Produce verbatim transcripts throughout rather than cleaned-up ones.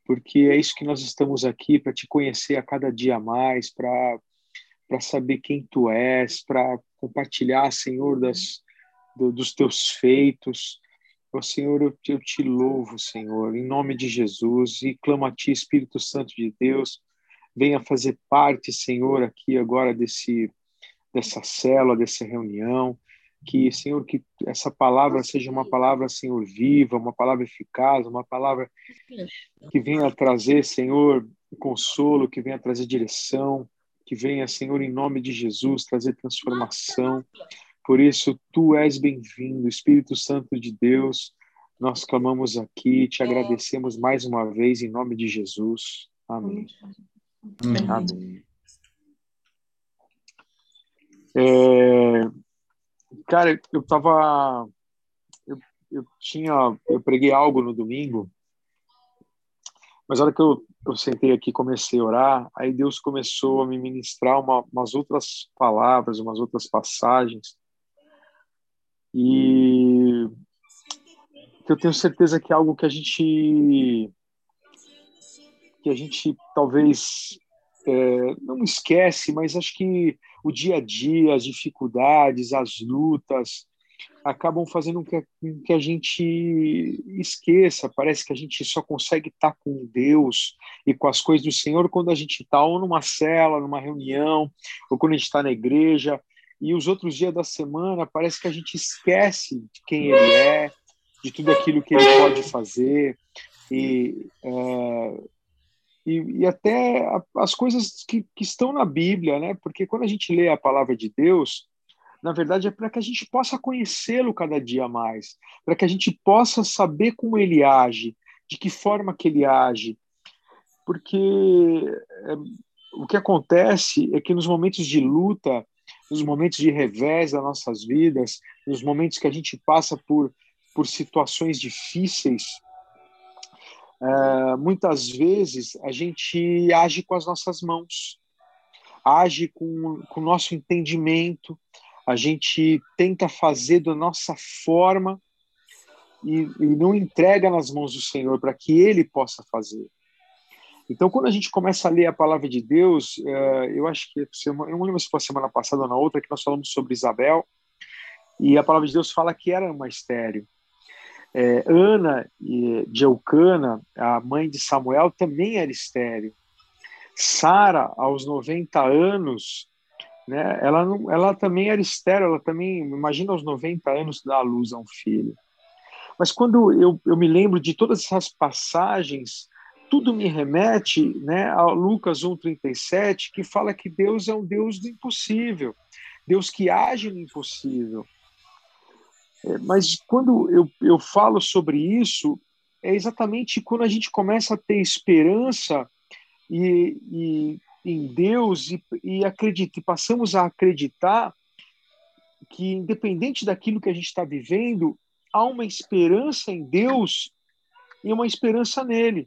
porque é isso que nós estamos aqui, para te conhecer a cada dia mais, para para saber quem tu és, para compartilhar, Senhor, das, do, dos teus feitos. Ó Senhor, eu, eu te louvo, Senhor, em nome de Jesus, e clamo a ti, Espírito Santo de Deus, venha fazer parte, Senhor, aqui agora desse, dessa célula, dessa reunião, que, Senhor, que essa palavra seja uma palavra, Senhor, viva, uma palavra eficaz, uma palavra que venha trazer, Senhor, consolo, que venha trazer direção, que venha, Senhor, em nome de Jesus, trazer transformação. Por isso, tu és bem-vindo, Espírito Santo de Deus. Nós clamamos aqui, te agradecemos mais uma vez, em nome de Jesus. Amém. Amém. Amém. É, cara, eu tava... Eu, eu tinha... Eu preguei algo no domingo, mas na hora que eu, eu sentei aqui e comecei a orar, aí Deus começou a me ministrar uma, umas outras palavras, umas outras passagens, e que eu tenho certeza que é algo que a gente que a gente talvez é, não esquece, mas acho que o dia a dia, as dificuldades, as lutas acabam fazendo com que, com que a gente esqueça. Parece que a gente só consegue estar com Deus e com as coisas do Senhor quando a gente está ou numa cela, numa reunião, ou quando a gente está na igreja. E os outros dias da semana parece que a gente esquece de quem Ele é, de tudo aquilo que Ele pode fazer. E, uh, e, e até as coisas que, que estão na Bíblia, né? Porque quando a gente lê a palavra de Deus, na verdade é para que a gente possa conhecê-lo cada dia mais, para que a gente possa saber como ele age, de que forma que ele age, porque é, o que acontece é que nos momentos de luta, nos momentos de revés das nossas vidas, nos momentos que a gente passa por, por situações difíceis, Uh, muitas vezes a gente age com as nossas mãos, age com, com o nosso entendimento, a gente tenta fazer da nossa forma e, e não entrega nas mãos do Senhor para que Ele possa fazer. Então, quando a gente começa a ler a palavra de Deus, uh, eu acho que, eu não lembro se foi semana passada ou na outra, que nós falamos sobre Isabel, e a palavra de Deus fala que era uma estéril. É, Ana de Eucana, a mãe de Samuel, também era estéril. Sara, aos noventa anos, né, ela, não, ela também era estéril, ela também, imagina aos noventa anos dar à luz a um filho. Mas quando eu, eu me lembro de todas essas passagens, tudo me remete, né, a Lucas um, trinta e sete, que fala que Deus é um Deus do impossível, Deus que age no impossível. Mas quando eu, eu falo sobre isso, é exatamente quando a gente começa a ter esperança e, e em Deus e, e, acredita, e passamos a acreditar que, independente daquilo que a gente está vivendo, há uma esperança em Deus e uma esperança nele.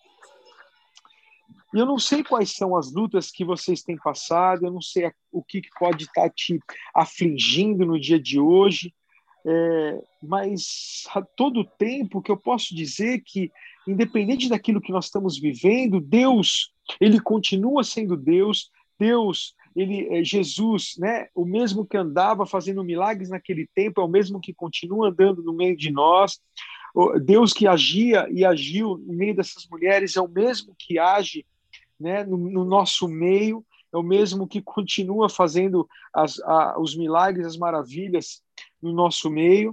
E eu não sei quais são as lutas que vocês têm passado, eu não sei o que pode estar te afligindo no dia de hoje, É, mas a todo tempo que eu posso dizer que, independente daquilo que nós estamos vivendo, Deus, ele continua sendo Deus, Deus, ele é Jesus, né? O mesmo que andava fazendo milagres naquele tempo, é o mesmo que continua andando no meio de nós, Deus que agia e agiu no meio dessas mulheres, é o mesmo que age, né, no, no nosso meio, é o mesmo que continua fazendo as, a, os milagres, as maravilhas no nosso meio.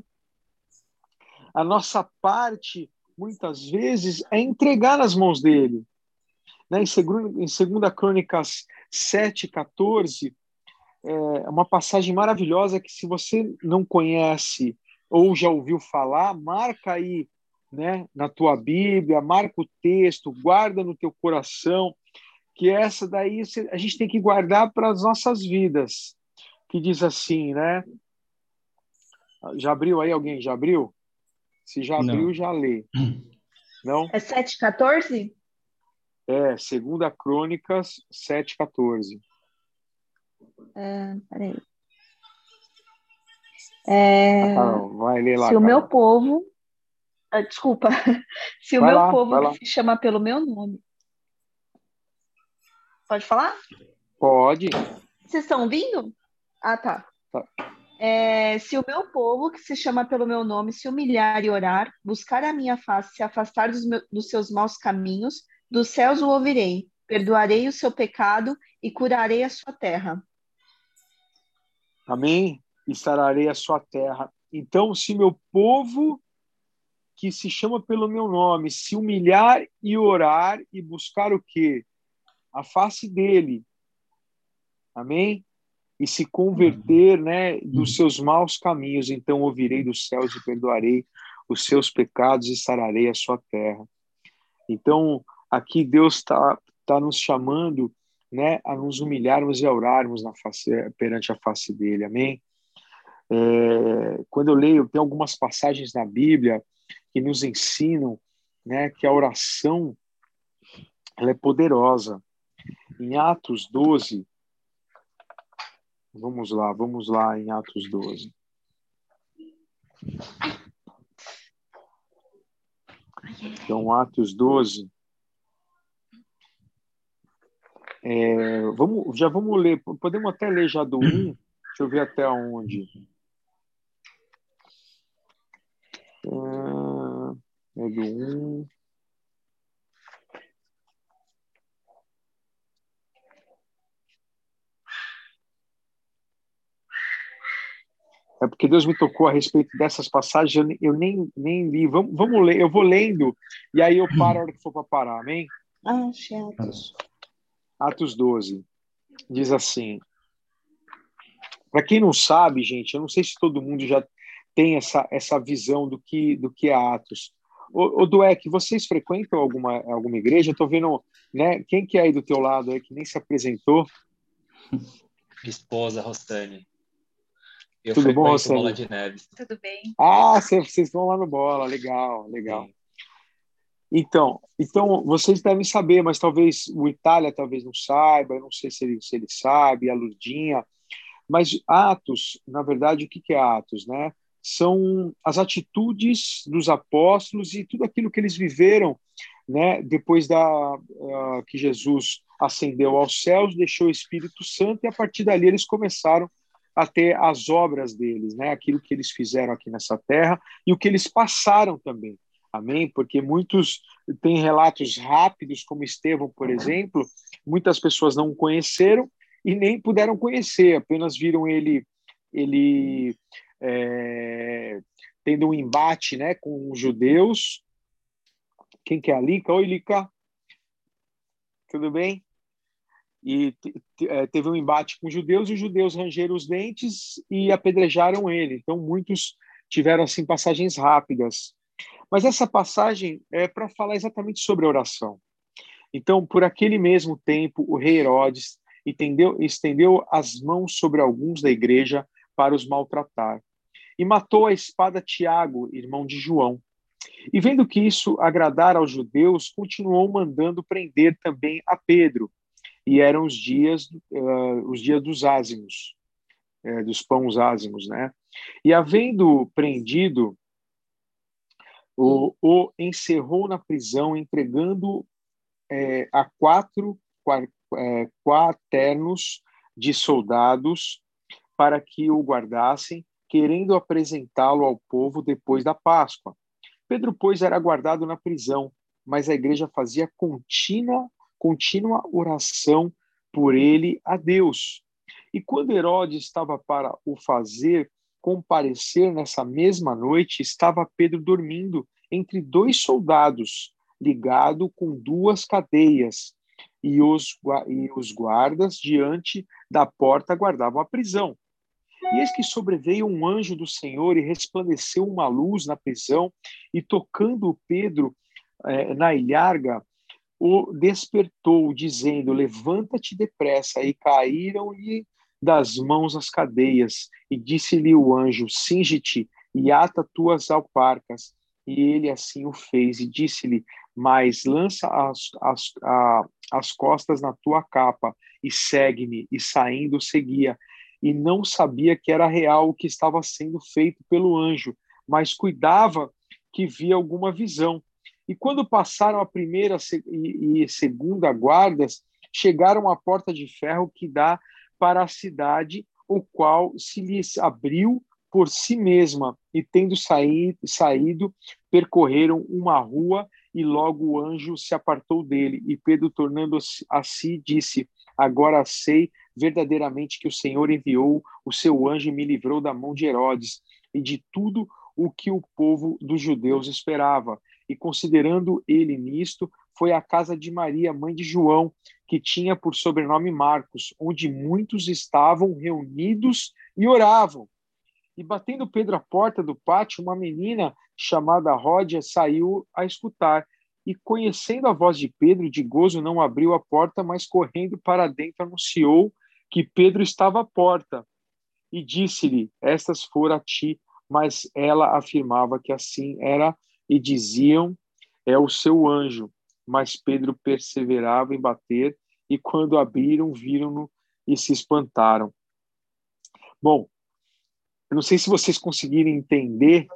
A nossa parte, muitas vezes, é entregar nas mãos dele. Né? Em, segundo, em segunda Crônicas sete, quatorze, é uma passagem maravilhosa que, se você não conhece ou já ouviu falar, marca aí, né, na tua Bíblia, marca o texto, guarda no teu coração, que essa daí a gente tem que guardar para as nossas vidas, que diz assim, né? Já abriu aí alguém? Já abriu? Se já abriu, Não. já lê. Não? É sete, quatorze? É, segunda Crônicas sete, quatorze. É, peraí. É, Ah, Carol, vai ler lá, se o Carol. meu povo, ah, desculpa, se o Vai meu lá, povo vai que lá. se chama pelo meu nome, pode falar? Pode. Vocês estão ouvindo? Ah, tá. Tá. É, se o meu povo, que se chama pelo meu nome, se humilhar e orar, buscar a minha face, se afastar dos, meu- dos seus maus caminhos, dos céus o ouvirei, perdoarei o seu pecado e curarei a sua terra. Amém? E sararei a sua terra. Então, se meu povo, que se chama pelo meu nome, se humilhar e orar e buscar o quê? A face dele. Amém? E se converter, né, dos seus maus caminhos, então ouvirei dos céus e perdoarei os seus pecados e sararei a sua terra. Então, aqui Deus está tá nos chamando, né, a nos humilharmos e a orarmos na face, perante a face dele. Amém? É, quando eu leio, tem algumas passagens na Bíblia que nos ensinam, né, que a oração ela é poderosa. Em Atos doze, vamos lá, vamos lá em Atos doze. Então, Atos doze, é, vamos, já vamos ler, podemos até ler já do um, deixa eu ver até onde. É, é do um. É porque Deus me tocou a respeito dessas passagens, eu, nem- eu nem, nem li. Vamos, vamos ler, eu vou lendo, e aí eu paro a hora que for para parar, amém? Ah, chatos. Atos doze, diz assim, para quem não sabe, gente, eu não sei se todo mundo já tem essa, essa visão do que, do que é Atos. Ô, ô Dueck, vocês frequentam alguma, alguma igreja? Eu tô vendo, né, quem que é aí do teu lado aí que nem se apresentou? Esposa, Rostane. Eu Tudo bom, frequento Bola Rossani? de Neves. Tudo bem? Ah, vocês vocês vão lá no Bola, legal, legal. Sim. Então, então, vocês devem saber, mas talvez o Itália talvez não saiba, eu não sei se ele, se ele sabe, a Lurdinha, mas Atos, na verdade, o que que é Atos, né? São as atitudes dos apóstolos e tudo aquilo que eles viveram, né? Depois da uh, que Jesus ascendeu aos céus, deixou o Espírito Santo e a partir dali eles começaram a ter as obras deles, né? Aquilo que eles fizeram aqui nessa terra e o que eles passaram também. Amém? Porque muitos têm relatos rápidos, como Estevão, por exemplo, muitas pessoas não o conheceram e nem puderam conhecer, apenas viram ele, ele é, tendo um embate, né, com os judeus. Quem que é a Lica? Oi, Lica. Tudo bem? E teve um embate com os judeus, e os judeus rangeram os dentes e apedrejaram ele. Então, muitos tiveram, assim, passagens rápidas. Mas essa passagem é para falar exatamente sobre a oração. Então, por aquele mesmo tempo, o rei Herodes entendeu, estendeu as mãos sobre alguns da igreja para os maltratar. E matou a espada Tiago, irmão de João. E vendo que isso agradara aos judeus, continuou mandando prender também a Pedro. E eram os dias, uh, os dias dos ázimos, uh, dos pães ázimos, né? E havendo prendido, o, o encerrou na prisão, entregando é, a quatro é, quaternos de soldados para que o guardassem, querendo apresentá-lo ao povo depois da Páscoa. Pedro, pois, era guardado na prisão, mas a igreja fazia contínua, contínua oração por ele a Deus. E quando Herodes estava para o fazer comparecer nessa mesma noite, estava Pedro dormindo entre dois soldados, ligado com duas cadeias, e os, e os guardas diante da porta guardavam a prisão. E eis que sobreveio um anjo do Senhor e resplandeceu uma luz na prisão, e tocando Pedro eh, na ilharga, o despertou, dizendo: levanta-te depressa. E caíram-lhe das mãos as cadeias. E disse-lhe o anjo: cinge-te e ata tuas alparcas. E ele assim o fez. E disse-lhe: mas lança as, as, a, as costas na tua capa e segue-me. E saindo seguia. E não sabia que era real o que estava sendo feito pelo anjo, mas cuidava que via alguma visão. E quando passaram a primeira e segunda guardas, chegaram à porta de ferro que dá para a cidade, o qual se lhes abriu por si mesma, e tendo saído, saído, percorreram uma rua, e logo o anjo se apartou dele. E Pedro, tornando-se a si, disse: agora sei verdadeiramente que o Senhor enviou o seu anjo e me livrou da mão de Herodes e de tudo o que o povo dos judeus esperava. E considerando ele nisto, foi à casa de Maria, mãe de João, que tinha por sobrenome Marcos, onde muitos estavam reunidos e oravam. E batendo Pedro à porta do pátio, uma menina chamada Ródia saiu a escutar. E conhecendo a voz de Pedro, de gozo não abriu a porta, mas correndo para dentro anunciou que Pedro estava à porta. E disse-lhe: estas foram a ti. Mas ela afirmava que assim era, e diziam: é o seu anjo. Mas Pedro perseverava em bater, e quando abriram, viram-no e se espantaram. Bom, eu não sei se vocês conseguiram entender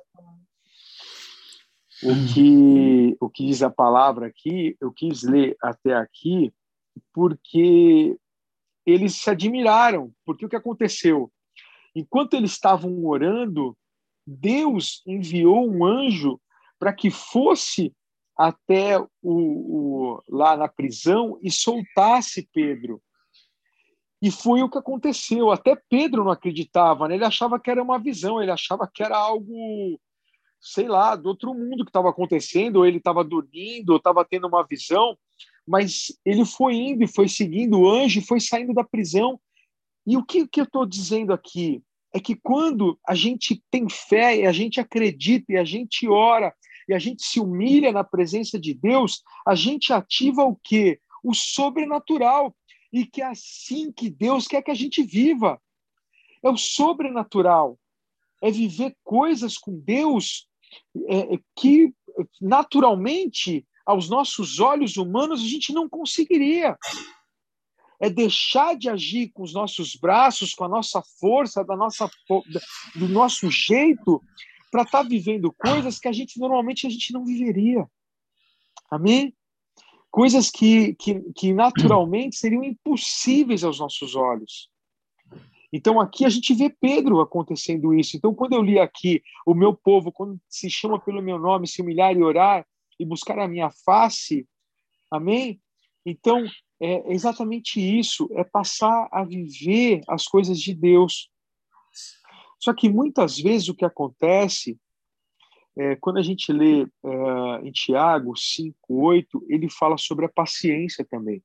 o que, o que diz a palavra aqui. Eu quis ler até aqui porque eles se admiraram, porque o que aconteceu? Enquanto eles estavam orando, Deus enviou um anjo para que fosse até o, o, lá na prisão e soltasse Pedro. E foi o que aconteceu. Até Pedro não acreditava, né? Ele achava que era uma visão, ele achava que era algo, sei lá, do outro mundo que estava acontecendo, ou ele estava dormindo, ou estava tendo uma visão, mas ele foi indo e foi seguindo o anjo e foi saindo da prisão. E o que, que eu estou dizendo aqui é que quando a gente tem fé e a gente acredita e a gente ora e a gente se humilha na presença de Deus, a gente ativa o quê? O sobrenatural. E que é assim que Deus quer que a gente viva. É o sobrenatural. É viver coisas com Deus é, que naturalmente, aos nossos olhos humanos, a gente não conseguiria. É deixar de agir com os nossos braços, com a nossa força, da nossa, do nosso jeito, para estar tá vivendo coisas que a gente normalmente a gente não viveria. Amém? Coisas que, que, que naturalmente seriam impossíveis aos nossos olhos. Então aqui a gente vê Pedro acontecendo isso. Então quando eu li aqui, o meu povo, quando se chama pelo meu nome, se humilhar e orar e buscar a minha face, amém? Então é exatamente isso, é passar a viver as coisas de Deus. Só que muitas vezes o que acontece, é, quando a gente lê é, em Tiago cinco, oito, ele fala sobre a paciência também.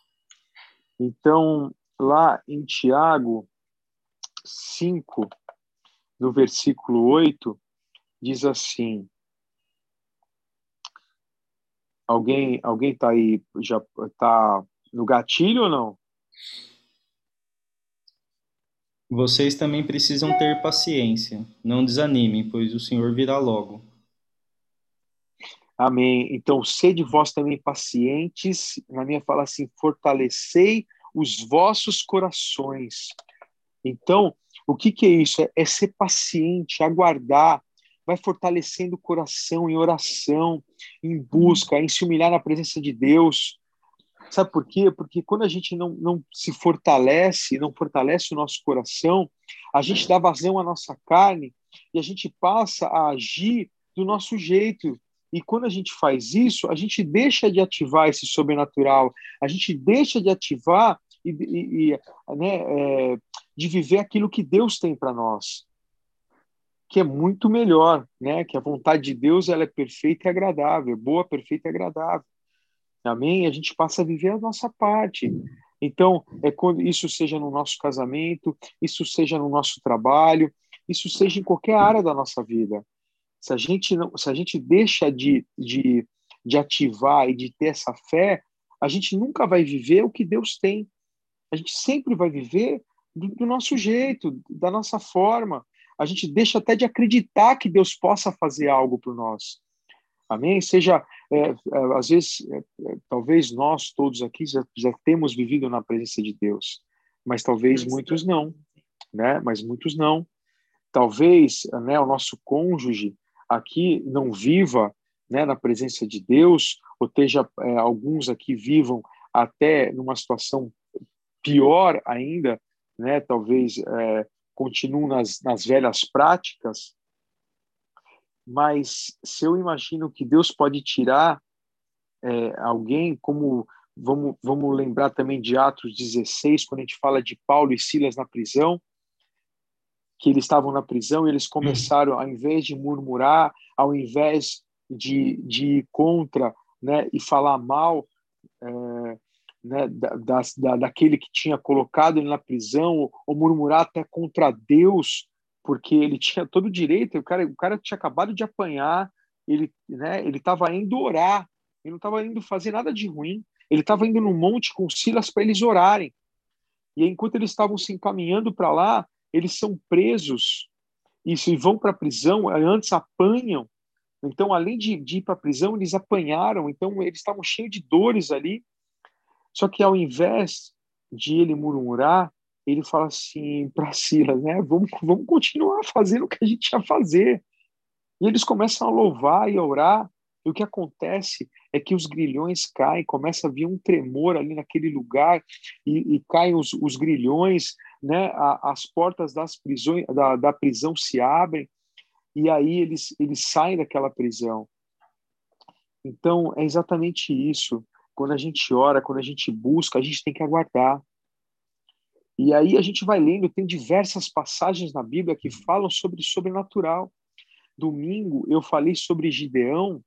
Então, lá em Tiago cinco, no versículo oito, diz assim, alguém alguém está aí, já está no gatilho ou não? Vocês também precisam ter paciência. Não desanimem, pois o Senhor virá logo. Amém. Então, sede vós também pacientes. Na minha fala assim, fortalecei os vossos corações. Então, o que, que é isso? É, é ser paciente, aguardar, vai fortalecendo o coração em oração, em busca, em se humilhar na presença de Deus. Sabe por quê? Porque quando a gente não, não se fortalece, não fortalece o nosso coração, a gente dá vazão à nossa carne e a gente passa a agir do nosso jeito. E quando a gente faz isso, a gente deixa de ativar esse sobrenatural, a gente deixa de ativar e, e, e né, é, de viver aquilo que Deus tem para nós, que é muito melhor, né? Que a vontade de Deus ela é perfeita e agradável, boa, perfeita e agradável. Amém? A gente passa a viver a nossa parte. Então, é quando isso seja no nosso casamento, isso seja no nosso trabalho, isso seja em qualquer área da nossa vida. Se a gente não, se a gente deixa de, de, de ativar e de ter essa fé, a gente nunca vai viver o que Deus tem. A gente sempre vai viver do, do nosso jeito, da nossa forma. A gente deixa até de acreditar que Deus possa fazer algo por nós. Amém? Seja, é, é, às vezes, é, é, talvez nós todos aqui já, já temos vivido na presença de Deus, mas talvez muitos não, né? Mas muitos não. Talvez, né, o nosso cônjuge, aqui não viva, né, na presença de Deus, ou esteja, é, alguns aqui vivam até numa situação pior ainda, né, talvez é, continuem nas, nas velhas práticas, mas se eu imagino que Deus pode tirar é, alguém, como vamos, vamos lembrar também de Atos dezesseis, quando a gente fala de Paulo e Silas na prisão, que eles estavam na prisão e eles começaram, ao invés de murmurar, ao invés de, de ir contra, né, e falar mal, é, né, da, da, daquele que tinha colocado ele na prisão, ou, ou murmurar até contra Deus, porque ele tinha todo o direito, o cara, o cara tinha acabado de apanhar, ele né, ele estava indo orar, ele não estava indo fazer nada de ruim, ele estava indo no monte com Silas para eles orarem. E enquanto eles estavam se encaminhando para lá, eles são presos e se vão para a prisão, antes apanham. Então, além de, de ir para a prisão, eles apanharam, então eles estavam cheios de dores ali. Só que ao invés de ele murmurar, ele fala assim para Silas, né? Vamos, vamos continuar fazendo o que a gente ia fazer. E eles começam a louvar e a orar. E o que acontece é que os grilhões caem, começa a vir um tremor ali naquele lugar, e, e caem os, os grilhões, né? A, as portas das prisões, da, da prisão se abrem, e aí eles, eles saem daquela prisão. Então, é exatamente isso. Quando a gente ora, quando a gente busca, a gente tem que aguardar. E aí a gente vai lendo, tem diversas passagens na Bíblia que falam sobre sobrenatural. Domingo eu falei sobre Gideão,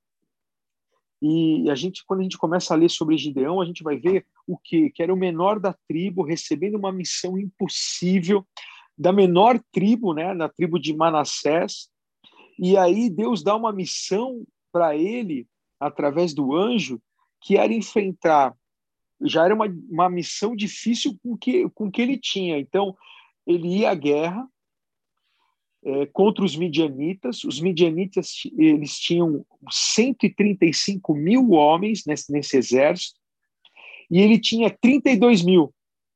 e a gente, quando a gente começa a ler sobre Gideão, a gente vai ver o quê? Que era o menor da tribo, recebendo uma missão impossível, da menor tribo, né, na tribo de Manassés, e aí Deus dá uma missão para ele, através do anjo, que era enfrentar, já era uma, uma missão difícil com que, com que ele tinha. Então, ele ia à guerra, é, contra os midianitas. Os midianitas, eles tinham cento e trinta e cinco mil homens nesse, nesse exército, e ele tinha trinta e dois mil.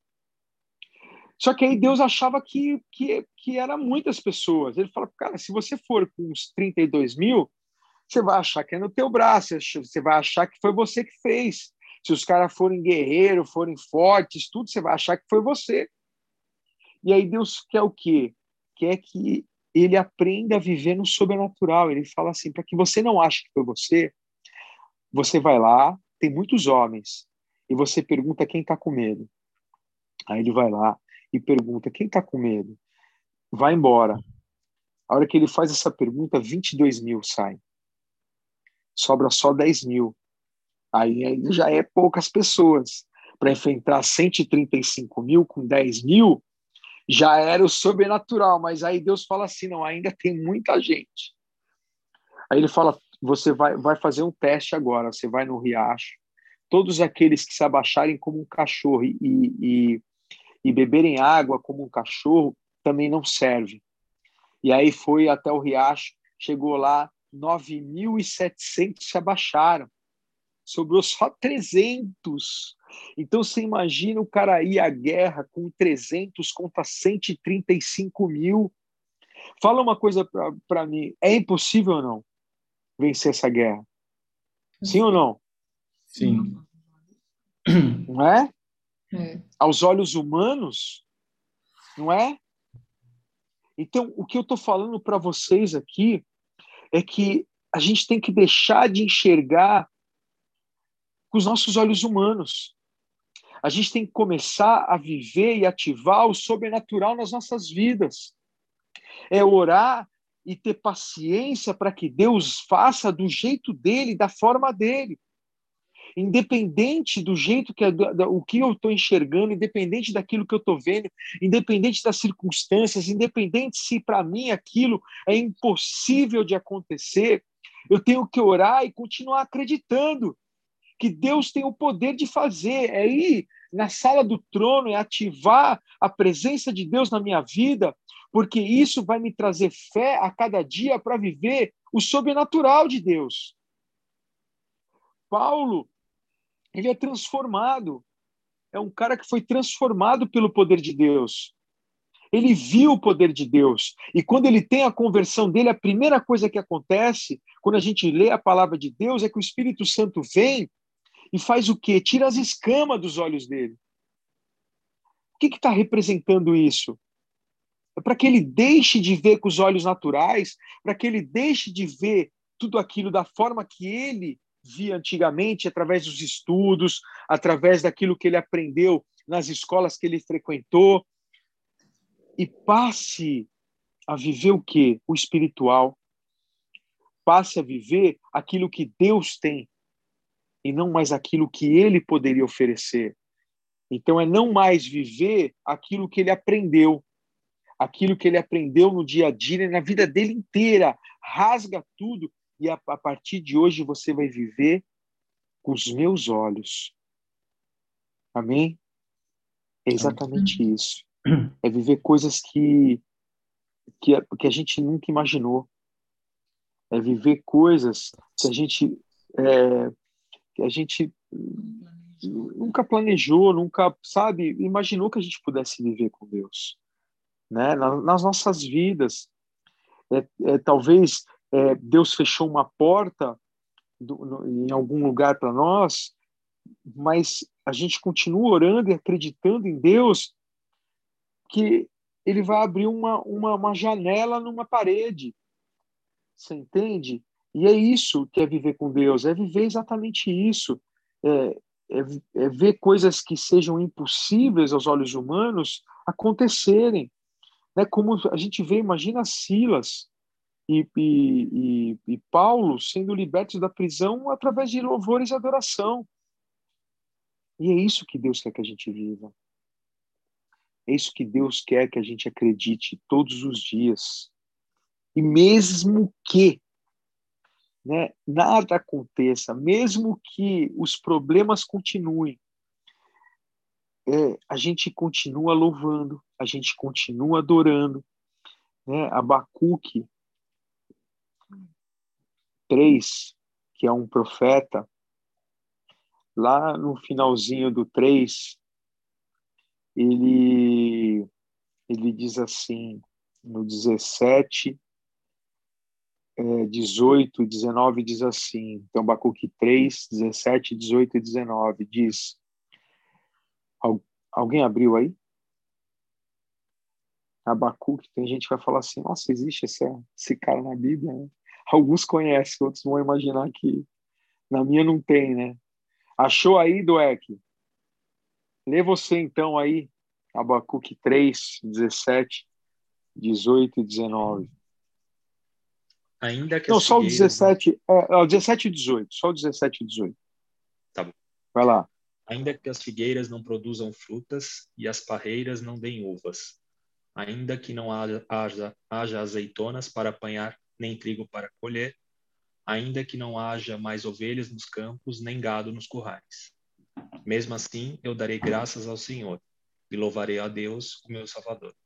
Só que aí Deus achava que, que, que eram muitas pessoas. Ele fala, cara, se você for com uns trinta e dois mil, você vai achar que é no teu braço, você vai achar que foi você que fez. Se os caras forem guerreiros, forem fortes, tudo, você vai achar que foi você. E aí Deus quer o quê? Quer que ele aprenda a viver no sobrenatural. Ele fala assim, para que você não ache que foi você, você vai lá, tem muitos homens, e você pergunta quem está com medo. Aí ele vai lá e pergunta, quem está com medo? Vai embora. A hora que ele faz essa pergunta, vinte e dois mil saem. Sobra só dez mil. Aí, aí já é poucas pessoas. Para enfrentar cento e trinta e cinco mil com dez mil, já era o sobrenatural. Mas aí Deus fala assim, não, ainda tem muita gente. Aí ele fala, você vai, vai fazer um teste agora, você vai no riacho, todos aqueles que se abaixarem como um cachorro e, e, e beberem água como um cachorro, também não serve. E aí foi até o riacho, chegou lá, nove mil e setecentos se abaixaram. Sobrou só trezentos. Então você imagina o cara ir à guerra com trezentos contra cento e trinta e cinco mil. Fala uma coisa para mim, é impossível ou não vencer essa guerra? Sim ou não? Sim. Não é? É. Aos olhos humanos, não é? Então, o que eu estou falando para vocês aqui é que a gente tem que deixar de enxergar com os nossos olhos humanos. A gente tem que começar a viver e ativar o sobrenatural nas nossas vidas. É orar e ter paciência para que Deus faça do jeito dele, da forma dele. Independente do jeito que o que eu estou enxergando, independente daquilo que eu estou vendo, independente das circunstâncias, independente se para mim aquilo é impossível de acontecer, eu tenho que orar e continuar acreditando que Deus tem o poder de fazer, é ir na sala do trono, é ativar a presença de Deus na minha vida, porque isso vai me trazer fé a cada dia para viver o sobrenatural de Deus. Paulo, ele é transformado, é um cara que foi transformado pelo poder de Deus. Ele viu o poder de Deus. E quando ele tem a conversão dele, a primeira coisa que acontece, quando a gente lê a palavra de Deus, é que o Espírito Santo vem e faz o quê? Tira as escamas dos olhos dele. O que está representando isso? É para que ele deixe de ver com os olhos naturais, para que ele deixe de ver tudo aquilo da forma que ele via antigamente, através dos estudos, através daquilo que ele aprendeu nas escolas que ele frequentou, e passe a viver o quê? O espiritual. Passe a viver aquilo que Deus tem, e não mais aquilo que ele poderia oferecer. Então, é não mais viver aquilo que ele aprendeu, aquilo que ele aprendeu no dia a dia, na vida dele inteira. Rasga tudo e a, a partir de hoje você vai viver com os meus olhos. Amém? É exatamente isso. É viver coisas que, que, a, que a gente nunca imaginou. É viver coisas que a gente, é, que a gente nunca planejou, nunca, sabe, imaginou que a gente pudesse viver com Deus, né? Nas, nas nossas vidas. É, é, talvez é, Deus fechou uma porta do, no, em algum lugar para nós, mas a gente continua orando e acreditando em Deus que Ele vai abrir uma, uma, uma janela numa parede. Você entende? E é isso que é viver com Deus, é viver exatamente isso. É, é, é ver coisas que sejam impossíveis aos olhos humanos acontecerem. Né? Como a gente vê, imagina Silas e, e, e, e Paulo sendo libertos da prisão através de louvores e adoração. E é isso que Deus quer que a gente viva. É isso que Deus quer que a gente acredite todos os dias. E mesmo que, né, nada aconteça, mesmo que os problemas continuem, é, a gente continua louvando, a gente continua adorando. Né? Abacuque três, que é um profeta, lá no finalzinho do três, ele, ele diz assim, no dezessete, é, dezoito, dezenove, diz assim, então Abacuque três, dezessete, dezoito e dezenove, diz, alguém abriu aí? Abacuque, tem gente que vai falar assim, nossa, existe esse, esse cara na Bíblia, né? Alguns conhecem, outros vão imaginar que na minha não tem, né? Achou aí, Doek? Lê você então aí, Abacuque três, dezessete, dezoito e dezenove. Ainda que Não, as só o figueiras não... dezessete, é, o dezessete e dezoito, só o dezessete e dezoito. Tá bom. Vai lá. Ainda que as figueiras não produzam frutas e as parreiras não deem uvas, ainda que não haja, haja, haja azeitonas para apanhar, nem trigo para colher, ainda que não haja mais ovelhas nos campos, nem gado nos currais. Mesmo assim, eu darei graças ao Senhor e louvarei a Deus, o meu Salvador.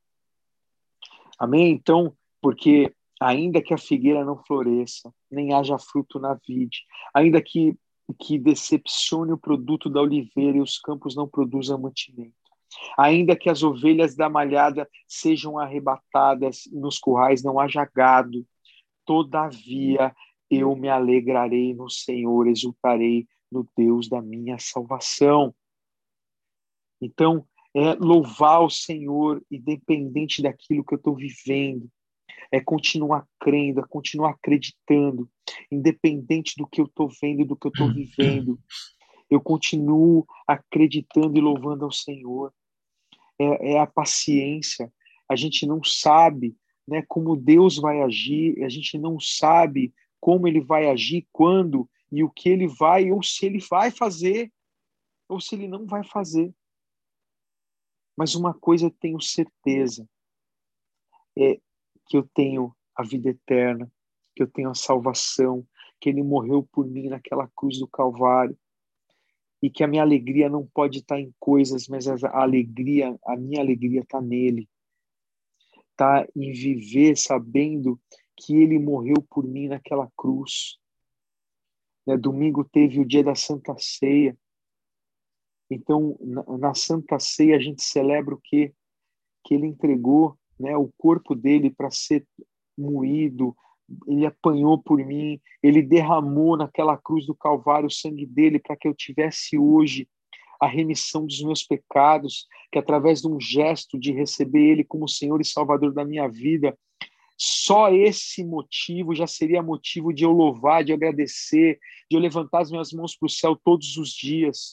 Amém? Então, porque ainda que a figueira não floresça, nem haja fruto na vide, ainda que, que decepcione o produto da oliveira e os campos não produzam mantimento, ainda que as ovelhas da malhada sejam arrebatadas e nos currais não haja gado, todavia eu me alegrarei no Senhor, exultarei no Deus da minha salvação. Então, é louvar o Senhor, independente daquilo que eu estou vivendo, é continuar crendo, é continuar acreditando, independente do que eu estou vendo, do que eu estou vivendo, eu continuo acreditando e louvando ao Senhor. É, é a paciência. A gente não sabe, né, como Deus vai agir, a gente não sabe como Ele vai agir, quando e o que Ele vai, ou se Ele vai fazer, ou se Ele não vai fazer. Mas uma coisa eu tenho certeza, é que eu tenho a vida eterna, que eu tenho a salvação, que Ele morreu por mim naquela cruz do Calvário, e que a minha alegria não pode estar em coisas, mas a alegria, a minha alegria está nele, está em viver sabendo que Ele morreu por mim naquela cruz. Né? Domingo teve o dia da Santa Ceia. Então, na, na Santa Ceia a gente celebra o quê? que ele entregou, né, o corpo dele para ser moído, ele apanhou por mim, ele derramou naquela cruz do Calvário o sangue dele para que eu tivesse hoje a remissão dos meus pecados, que através de um gesto de receber ele como Senhor e Salvador da minha vida, só esse motivo já seria motivo de eu louvar, de eu agradecer, de eu levantar as minhas mãos para o céu todos os dias.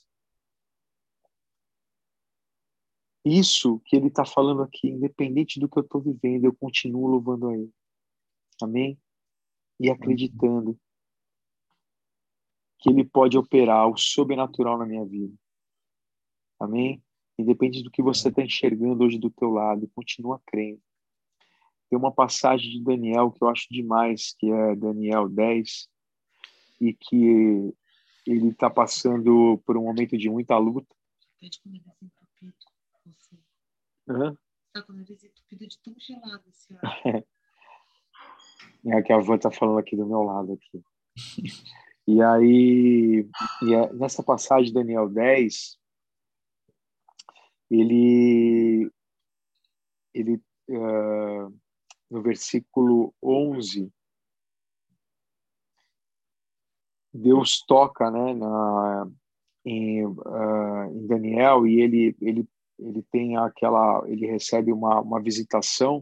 Isso que ele está falando aqui, independente do que eu estou vivendo, eu continuo louvando a ele. Amém? E acreditando que ele pode operar o sobrenatural na minha vida. Amém? Independente do que você está enxergando hoje do teu lado, continua crendo. Tem uma passagem de Daniel que eu acho demais, que é Daniel dez, e que ele está passando por um momento de muita luta. Pede com o nariz entupido. Você. Hã? Está com o nariz entupido de tão gelado esse ar. É que a Van está falando aqui do meu lado. Aqui. E aí, e é, nessa passagem de Daniel dez, ele, ele uh, no versículo onze, Deus toca, né, na, em, uh, em Daniel, e ele, ele, ele tem aquela, ele recebe uma, uma visitação,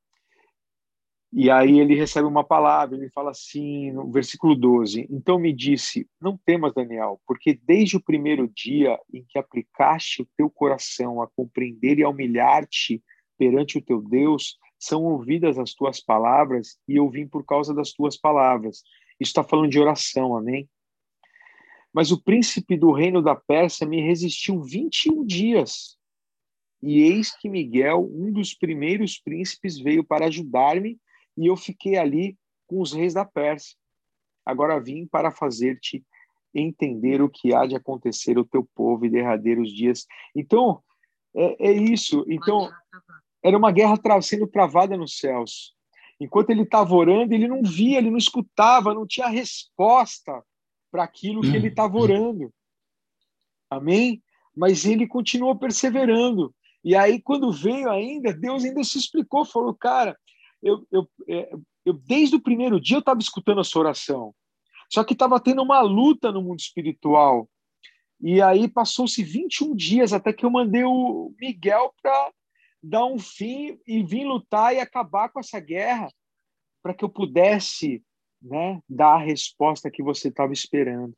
e aí ele recebe uma palavra, ele fala assim, no versículo doze, então me disse, não temas, Daniel, porque desde o primeiro dia em que aplicaste o teu coração a compreender e a humilhar-te perante o teu Deus, são ouvidas as tuas palavras, e eu vim por causa das tuas palavras. Isso está falando de oração, amém? Mas o príncipe do reino da Pérsia me resistiu vinte e um dias, e eis que Miguel, um dos primeiros príncipes, veio para ajudar-me, e eu fiquei ali com os reis da Pérsia. Agora vim para fazer-te entender o que há de acontecer ao teu povo e derradeiros dias. Então, é, é isso. Então, era uma guerra tra- sendo travada nos céus. Enquanto ele estava orando, ele não via, ele não escutava, não tinha resposta para aquilo que ele estava orando. Amém? Mas ele continuou perseverando. E aí, quando veio ainda, Deus ainda se explicou, falou, cara, eu, eu, eu desde o primeiro dia eu estava escutando a sua oração. Só que estava tendo uma luta no mundo espiritual. E aí passou-se vinte e um dias até que eu mandei o Miguel para dar um fim e vir lutar e acabar com essa guerra, para que eu pudesse, né, dar a resposta que você estava esperando.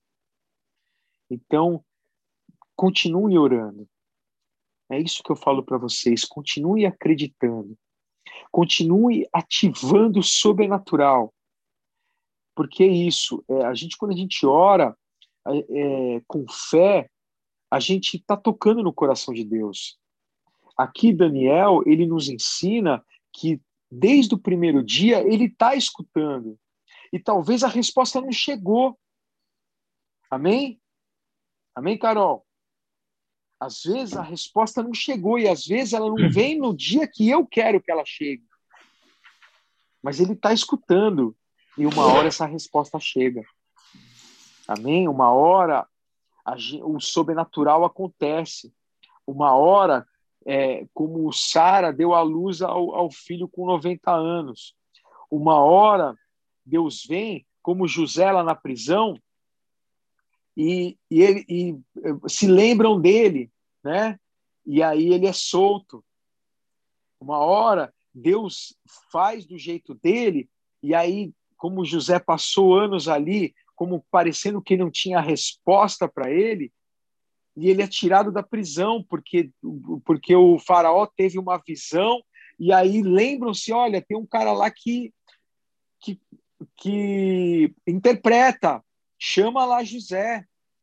Então, continue orando. É isso que eu falo para vocês. Continue acreditando. Continue ativando o sobrenatural. Porque é isso. É, a gente, quando a gente ora é, com fé, a gente está tocando no coração de Deus. Aqui, Daniel, ele nos ensina que desde o primeiro dia ele está escutando. E talvez a resposta não chegou. Amém? Amém, Carol? Às vezes a resposta não chegou e às vezes ela não vem no dia que eu quero que ela chegue. Mas ele está escutando e uma hora essa resposta chega. Amém? Uma hora a, o sobrenatural acontece. Uma hora, é, como Sara deu à luz ao, ao filho com noventa anos. Uma hora Deus vem, como José lá na prisão, e, e, ele, e se lembram dele, né? E aí ele é solto. Uma hora Deus faz do jeito dele, e aí, como José passou anos ali, como parecendo que não tinha resposta para ele, e ele é tirado da prisão, porque, porque o faraó teve uma visão, e aí lembram-se, olha, tem um cara lá que, que, que interpreta, chama lá José.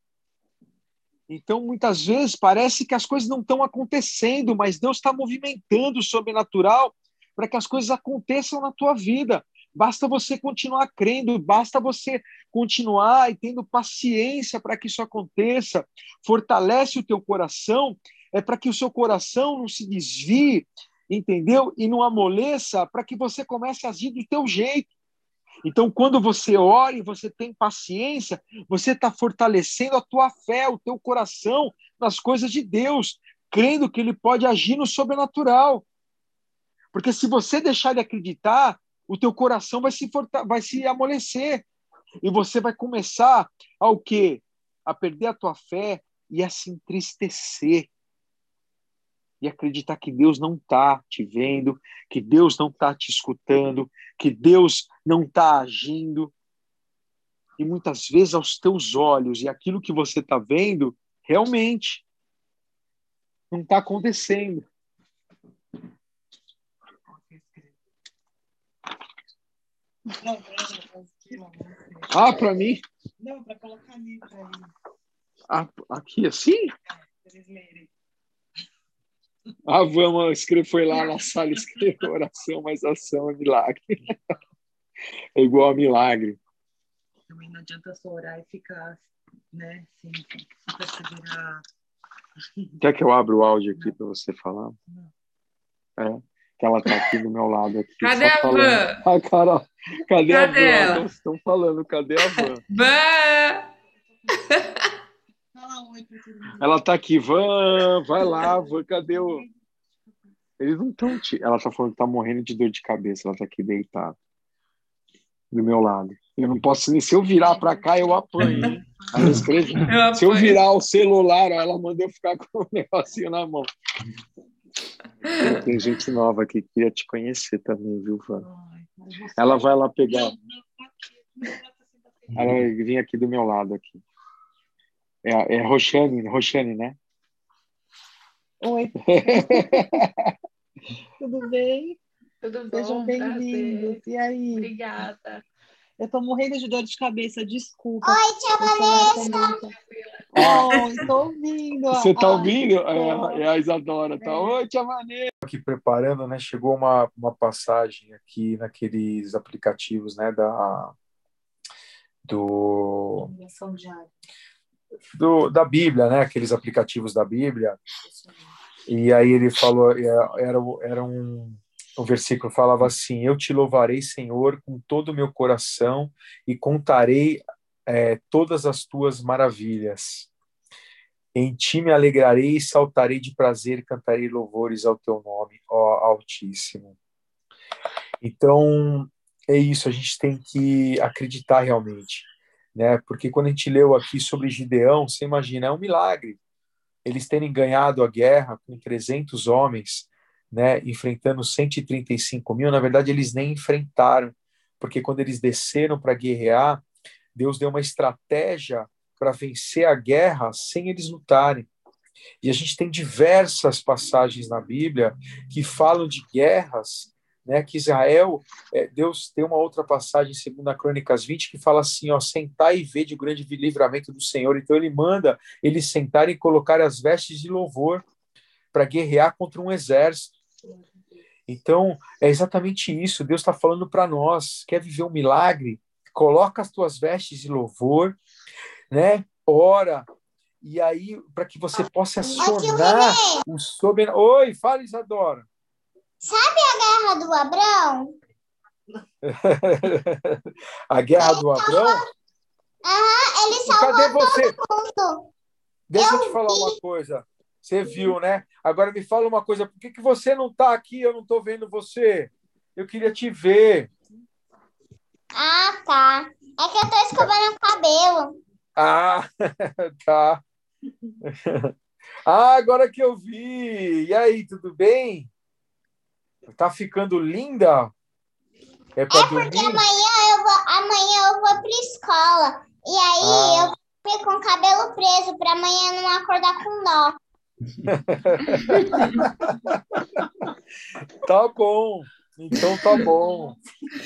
Então, muitas vezes, parece que as coisas não estão acontecendo, mas Deus está movimentando o sobrenatural para que as coisas aconteçam na tua vida. Basta você continuar crendo, basta você continuar e tendo paciência para que isso aconteça. Fortalece o teu coração, é para que o seu coração não se desvie, entendeu? E não amoleça, para que você comece a agir do teu jeito. Então, quando você ora e você tem paciência, você está fortalecendo a tua fé, o teu coração nas coisas de Deus, crendo que Ele pode agir no sobrenatural. Porque se você deixar de acreditar, o teu coração vai se, forta- vai se amolecer. E você vai começar ao quê? A perder a tua fé e a se entristecer. E acreditar que Deus não está te vendo, que Deus não está te escutando, que Deus não está agindo. E muitas vezes aos teus olhos e aquilo que você está vendo, realmente não está acontecendo. Não, pra aqui, não, não sei. Ah, para mim? Não, para colocar ali para eles, Ah, aqui assim? pra eles lerem. Ah, vamos, escrever, foi lá na sala escrever oração, mas ação é milagre. É igual a milagre. Também não adianta só orar e ficar, né, sem, sem perseverar. Quer que eu abra o áudio aqui para você falar? Não. É, que ela tá aqui do meu lado aqui. Cadê só a falando. van? Ah, cara, cadê a Cadê ela? van? Estão falando, cadê a van? Van! Fala oi para todo mundo. Ela tá aqui, van, vai lá, van, cadê o... Eles não estão... Ela tá falando que tá morrendo de dor de cabeça, ela tá aqui deitada. Do meu lado. Eu não posso nem... Se eu virar para cá, eu apanho, hein? Ela escreve. Eu Se eu apoio. virar o celular, ó, ela manda eu ficar com o negocinho na mão. Tem gente nova aqui que queria te conhecer também, viu, Van? Ai, mas você- Ela vai lá pegar. Não, não, tá aqui. Não dá pra sentar aqui. Ela vai vir aqui do meu lado aqui. É, é Roxane, Roxane, né? Oi, tudo bem? Tudo Sejam bom? bem-vindos. Prazer. E aí? Obrigada. Eu tô morrendo de dor de cabeça, desculpa. Oi, tia Vanessa. Ah, Oi, tô ouvindo. você tá Ai, ouvindo? tô. É, é a Isadora. Tá? É. Oi, tia Vanessa. Aqui preparando, né? Chegou uma, uma passagem aqui naqueles aplicativos, né? Da, do, Ligação diária. do, da Bíblia, né? Aqueles aplicativos da Bíblia. E aí ele falou, era, era um, o versículo falava assim: eu te louvarei, Senhor, com todo o meu coração e contarei é, todas as tuas maravilhas. Em ti me alegrarei e saltarei de prazer e cantarei louvores ao teu nome, ó Altíssimo. Então, é isso, a gente tem que acreditar realmente, né? Porque quando a gente leu aqui sobre Gideão, você imagina, é um milagre eles terem ganhado a guerra com trezentos homens, né, enfrentando cento e trinta e cinco mil. Na verdade, eles nem enfrentaram, porque quando eles desceram para guerrear, Deus deu uma estratégia para vencer a guerra sem eles lutarem. E a gente tem diversas passagens na Bíblia que falam de guerras, né, que Israel, é, Deus tem uma outra passagem em segunda Crônicas vinte que fala assim, ó, sentai e vede o grande livramento do Senhor. Então ele manda eles sentarem e colocar as vestes de louvor para guerrear contra um exército. Então é exatamente isso, Deus está falando para nós, quer viver um milagre? Coloca as tuas vestes de louvor, né? Ora, e aí para que você possa acionar o soberano. Oi, fala, Isadora. Sabe a guerra do Abrão? A guerra do Abrão? Aham, ele E salvou cadê você? todo mundo. Deixa eu te falar uma coisa. Você viu, né? Agora me fala uma coisa. Por que, que você não está aqui? Eu não estou vendo você. Eu queria te ver. Ah, tá. É que eu tô escovando o cabelo. Ah, tá. Ah, agora que eu vi. E aí, tudo bem? Tá ficando linda? É para É porque dormir? amanhã eu vou, amanhã eu vou pra escola. E aí Ah. eu vou com o cabelo preso pra amanhã não acordar com nó. Tá bom. Então tá bom.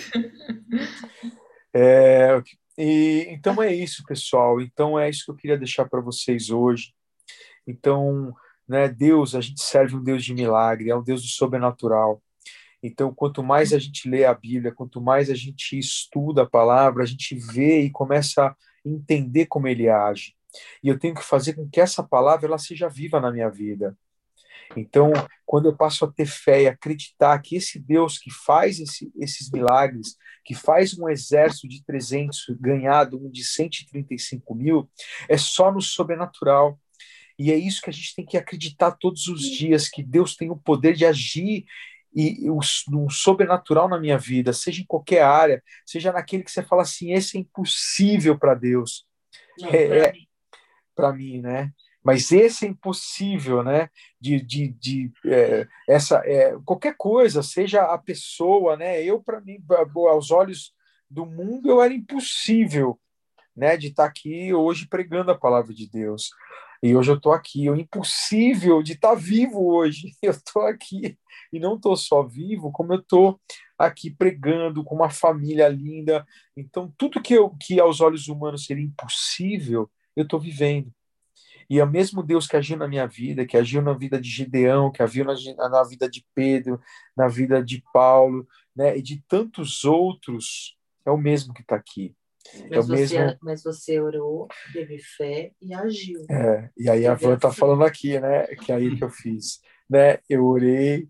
É, e, então é isso, pessoal. Então é isso que eu queria deixar para vocês hoje. Então, né, Deus, a gente serve um Deus de milagre, é um Deus do sobrenatural. Então, quanto mais a gente lê a Bíblia, quanto mais a gente estuda a palavra, a gente vê e começa a entender como ele age. E eu tenho que fazer com que essa palavra ela seja viva na minha vida. Então, quando eu passo a ter fé e acreditar que esse Deus que faz esse, esses milagres, que faz um exército de trezentos ganhado, um de cento e trinta e cinco mil, é só no sobrenatural. E é isso que a gente tem que acreditar todos os dias, que Deus tem o poder de agir e, e um sobrenatural na minha vida, seja em qualquer área, seja naquele que você fala assim, esse é impossível para Deus, Não, é, pra é mim. para mim, né? Mas esse é impossível, né? De, de, de é, essa é, qualquer coisa, seja a pessoa, né? Eu para mim, aos olhos do mundo, eu era impossível, né? De estar aqui hoje pregando a palavra de Deus. E hoje eu estou aqui. É impossível de estar vivo hoje. Eu estou aqui e não estou só vivo, como eu estou aqui pregando com uma família linda. Então tudo que eu que aos olhos humanos seria impossível, eu estou vivendo. E é o mesmo Deus que agiu na minha vida, que agiu na vida de Gideão, que agiu na, na vida de Pedro, na vida de Paulo, né, e de tantos outros, é o mesmo que está aqui. É o Mas você, mesmo. mas você orou, teve fé e agiu. É, e aí a Teve Van está ação. falando aqui, né, que é aí que eu fiz, né, eu orei,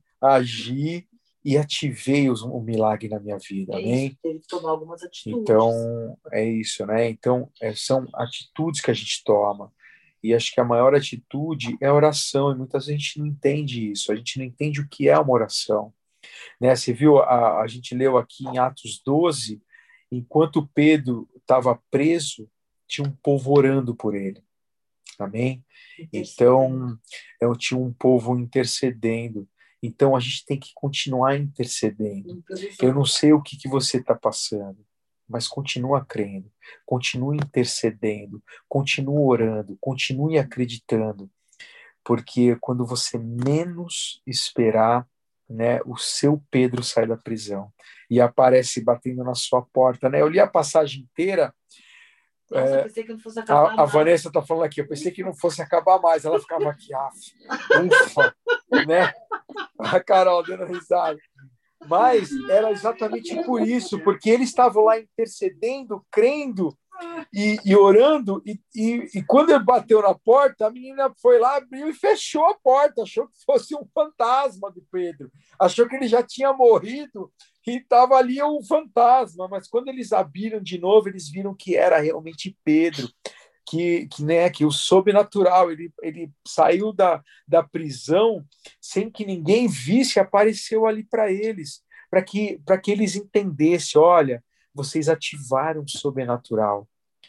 agi e ativei os- o milagre na minha vida, É amém? isso, teve que tomar algumas atitudes. Então, é isso, né? Então, é, são atitudes que a gente toma. E acho que a maior atitude é a oração, e muitas vezes a gente não entende isso, a gente não entende o que é uma oração, né? Você viu, a, a gente leu aqui em Atos doze, enquanto Pedro estava preso, tinha um povo orando por ele, amém? Então, eu tinha um povo intercedendo. Então, a gente tem que continuar intercedendo. Eu não sei o que, que você está passando, mas continua crendo, continue intercedendo, continue orando, continue acreditando, porque quando você menos esperar, né, o seu Pedro sai da prisão e aparece batendo na sua porta, né? Eu li a passagem inteira. Nossa, é, eu pensei que não fosse acabar a, a Vanessa está falando aqui, eu pensei que não fosse acabar mais, ela ficava aqui, ah, ufa, né? A Carol dando risada. Mas era exatamente por isso, porque eles estavam lá intercedendo, crendo e, e orando, e, e, e quando ele bateu na porta, a menina foi lá, abriu e fechou a porta, achou que fosse um fantasma do Pedro, achou que ele já tinha morrido e estava ali um fantasma, mas quando eles abriram de novo, eles viram que era realmente Pedro, que, que, né, que o sobrenatural, ele, ele saiu da, da prisão sem que ninguém visse, apareceu ali para eles, para que, para que eles entendessem, olha, vocês ativaram o sobrenatural.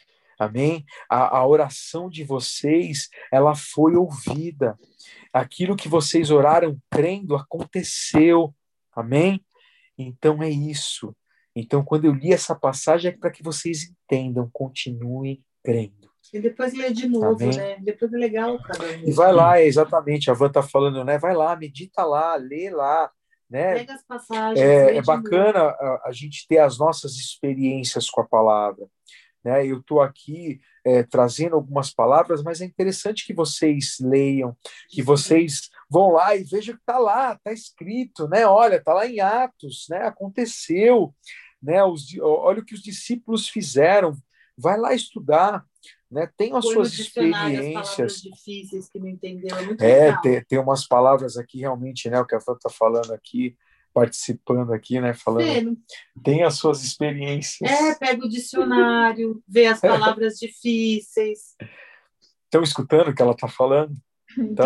Amém? A, a oração de vocês, ela foi ouvida. Aquilo que vocês oraram crendo aconteceu. Amém? Então é isso. Então, quando eu li essa passagem, é para que vocês entendam, continuem crendo. E depois lê de novo, Amém? né? Depois é legal cada E vez. vai lá, é exatamente, a Van está falando, né? Vai lá, medita lá, lê lá, né? Pega as passagens, É, lê é de bacana novo. a, a gente ter as nossas experiências com a palavra, né? Eu estou aqui é, trazendo algumas palavras, mas é interessante que vocês leiam, que vocês vão lá e vejam que está lá, está escrito, né? Olha, está lá em Atos, né? Aconteceu, né? Os, olha o que os discípulos fizeram. Vai lá estudar, né? Tem as Põe no suas dicionário as palavras experiências. difíceis que não entendeu. É muito É, legal. tem, tem umas palavras aqui realmente, né? O que a Fran está falando aqui, participando aqui, né? Falando, Vê, não- tem as suas experiências. É, pega o dicionário, vê as palavras difíceis. Estão escutando o que ela está falando? Então,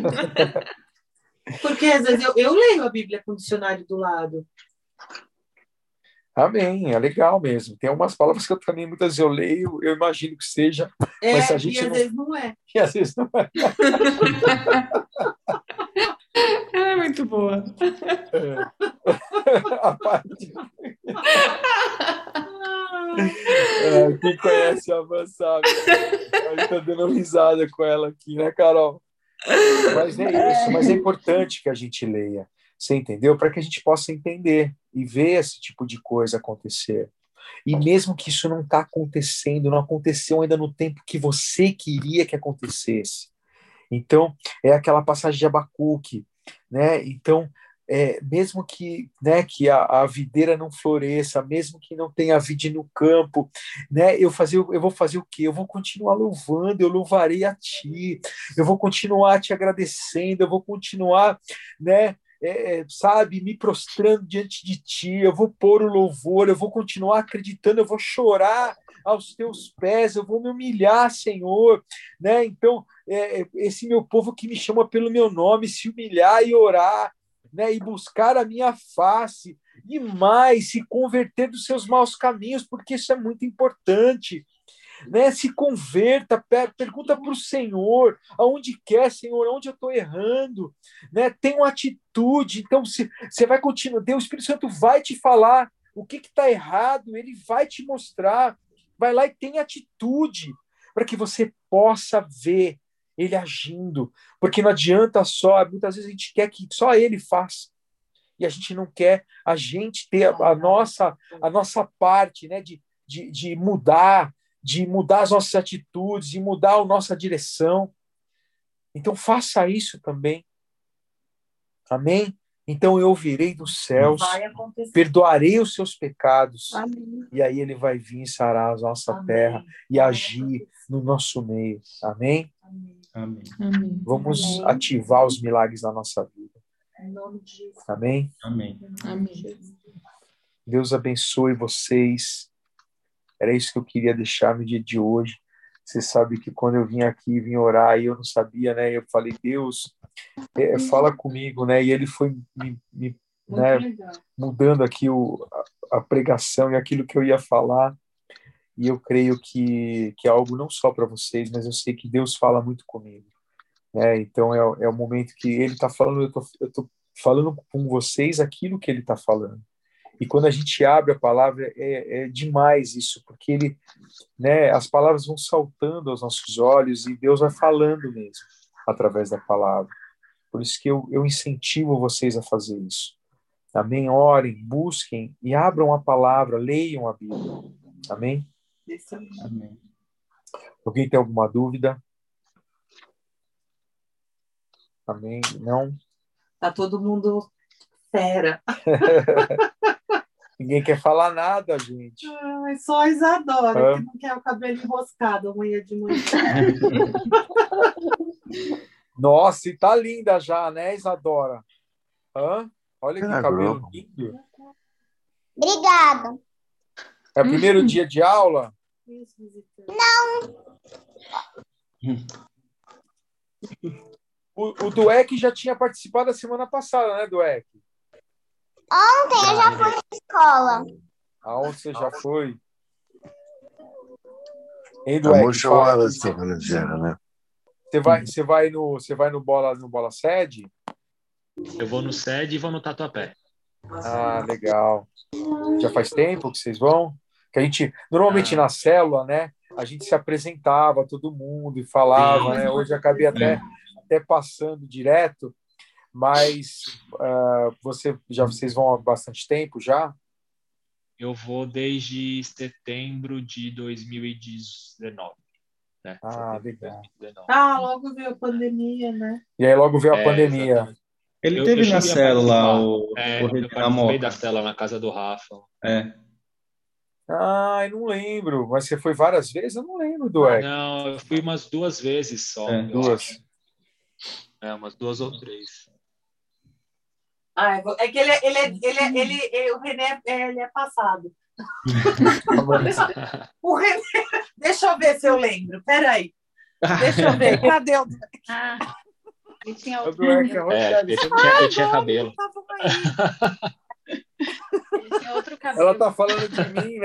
Porque às vezes eu, eu leio a Bíblia com o dicionário do lado. amém, é legal mesmo. Tem algumas palavras que eu também muitas vezes eu leio, eu imagino que seja, mas É, a e gente às não. vezes não é. E às vezes não é. É muito boa. É. A parte. É, quem conhece a Van sabe. A gente tá dando risada com ela aqui, né, Carol? Mas é isso, mas é importante que a gente leia, você entendeu? Para que a gente possa entender e ver esse tipo de coisa acontecer. E mesmo que isso não está acontecendo, não aconteceu ainda no tempo que você queria que acontecesse. Então, é aquela passagem de Abacuque, né? Então, é, mesmo que, né, que a, a videira não floresça, mesmo que não tenha vide no campo, né, eu, fazer, eu vou fazer o quê? Eu vou continuar louvando, eu louvarei a ti, eu vou continuar te agradecendo, eu vou continuar, né, é, sabe, me prostrando diante de ti, eu vou pôr o louvor, eu vou continuar acreditando, eu vou chorar aos teus pés, eu vou me humilhar, Senhor, né? Então, é, esse meu povo que me chama pelo meu nome, se humilhar e orar, né, e buscar a minha face, e mais, se converter dos seus maus caminhos, porque isso é muito importante. Né? Se converta, pergunta para o Senhor, aonde quer, Senhor, onde eu estou errando, né? Tem uma atitude, então se, você vai continuar, Deus, o Espírito Santo vai te falar o que está errado, ele vai te mostrar, vai lá e tem atitude, para que você possa ver ele agindo, porque não adianta só, muitas vezes a gente quer que só ele faça, e a gente não quer a gente ter a, a nossa, a nossa parte, né, de, de, de mudar, de mudar as nossas atitudes, de mudar a nossa direção. Então faça isso também. Amém? Então eu ouvirei dos céus, perdoarei os seus pecados, amém. E aí ele vai vir e sarar a nossa amém. Terra e amém. Agir no nosso meio. Amém? Amém. Amém. Vamos Amém. ativar os milagres na nossa vida. Em nome de Jesus. Amém? Amém. Amém. Deus abençoe vocês. Era isso que eu queria deixar no dia de hoje. Você sabe que quando eu vim aqui, vim orar, e eu não sabia, né? Eu falei, Deus, é, fala comigo, né? E ele foi me, me né, mudando aqui o, a, a pregação e aquilo que eu ia falar. E eu creio que, que é algo não só para vocês, mas eu sei que Deus fala muito comigo. Né? Então é, é o momento que ele está falando, eu tô, eu tô falando com vocês aquilo que ele está falando. E quando a gente abre a palavra, é, é demais isso, porque ele, né, as palavras vão saltando aos nossos olhos e Deus vai falando mesmo, através da palavra. Por isso que eu, eu incentivo vocês a fazer isso. Amém? Orem, busquem e abram a palavra, leiam a Bíblia. Amém? Amém. Alguém tem alguma dúvida? Amém? Não? Tá todo mundo fera. Ninguém quer falar nada, gente. Ai, só a Isadora, Hã? que não quer o cabelo enroscado amanhã de manhã. Nossa, e tá linda já, né, Isadora? Hã? Olha que Ah, cabelo bro. lindo. Obrigada. É o primeiro dia de aula? O, o Dueck já tinha participado da semana passada, né, Dueck? Ontem eu já fui na escola. Aonde você já foi? Hein, A Dueck? moça Fala. ela está organizada, né? Você vai, você vai no, você vai no bola, no bola sede? Eu vou no S E D e vou no Tatuapé. Ah, legal. Já faz tempo que vocês vão? Que a gente, normalmente Ah. na célula, né, a gente se apresentava todo mundo e falava, Sim. né? Hoje eu acabei até, até passando direto, mas uh, você, já, vocês vão há bastante tempo já? Eu vou desde setembro de dois mil e dezenove. Né? Ah, Setembro de legal. dois mil e dezenove. Ah, logo veio a pandemia, né? E aí logo veio a É, pandemia. exatamente. Ele Eu- teve eu na cheguei a célula participar. o, É, o eu Regina participei Moca. da célula na casa do Rafa. É. Ah, eu não lembro. Mas você foi várias vezes? Eu não lembro, Dueck. Não, eu fui umas duas vezes só. É, eu duas. acho. É, umas duas ou três. Ah, é que ele, é- ele, é- ele, é- ele, ele, o René é, ele é passado. O René, deixa eu ver se eu lembro. Peraí. Deixa eu ver. Cadê o. Ah, ele tinha O outro Dueck é cabelo. É, Rogério. eu você tinha, eu tinha cabelo. Estavam aí. Ele tinha outro cabelo. Ela tá falando de mim, né?